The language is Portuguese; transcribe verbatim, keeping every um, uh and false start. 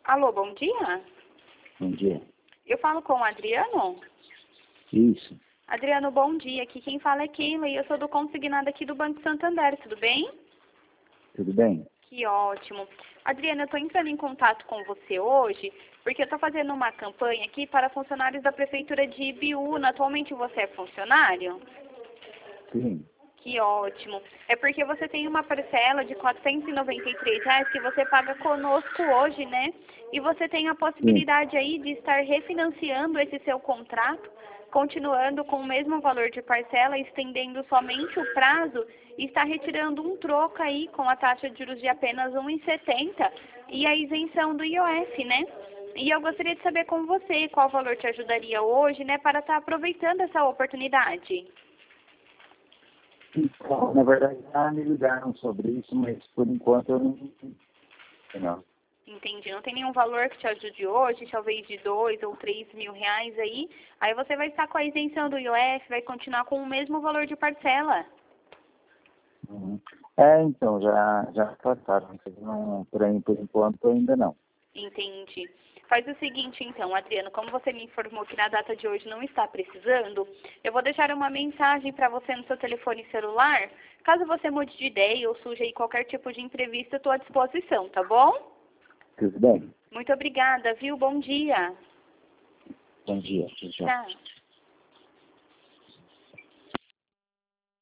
Alô, bom dia? Bom dia. Eu falo com o Adriano? Isso. Adriano, bom dia. Aqui quem fala é Keila e eu sou do consignado aqui do Banco Santander, tudo bem? Tudo bem? Que ótimo. Adriano, eu estou entrando em contato com você hoje porque eu estou fazendo uma campanha aqui para funcionários da Prefeitura de Ibiúna. Atualmente você é funcionário? Sim. Que ótimo. É porque você tem uma parcela de quatrocentos e noventa e três reais que você paga conosco hoje, né? E você tem a possibilidade aí de estar refinanciando esse seu contrato, continuando com o mesmo valor de parcela, estendendo somente o prazo e está retirando um troco aí com a taxa de juros de apenas um vírgula setenta e a isenção do I O F, né? E eu gostaria de saber com você qual valor te ajudaria hoje, né, para estar aproveitando essa oportunidade. Então, na verdade, já me ligaram sobre isso, mas por enquanto eu não... Não. Entendi. Não tem nenhum valor que te ajude hoje, talvez de dois ou três mil reais aí. Aí você vai estar com a isenção do I O F, vai continuar com o mesmo valor de parcela. Uhum. É, então, já, já passaram. Não, por, aí, por enquanto ainda não. Entendi. Faz o seguinte, então, Adriano, como você me informou que na data de hoje não está precisando, eu vou deixar uma mensagem para você no seu telefone celular. Caso você mude de ideia ou surja aí qualquer tipo de entrevista, eu estou à disposição, tá bom? Tudo bem? Muito obrigada, viu? Bom dia. Bom dia. Tchau. Tchau.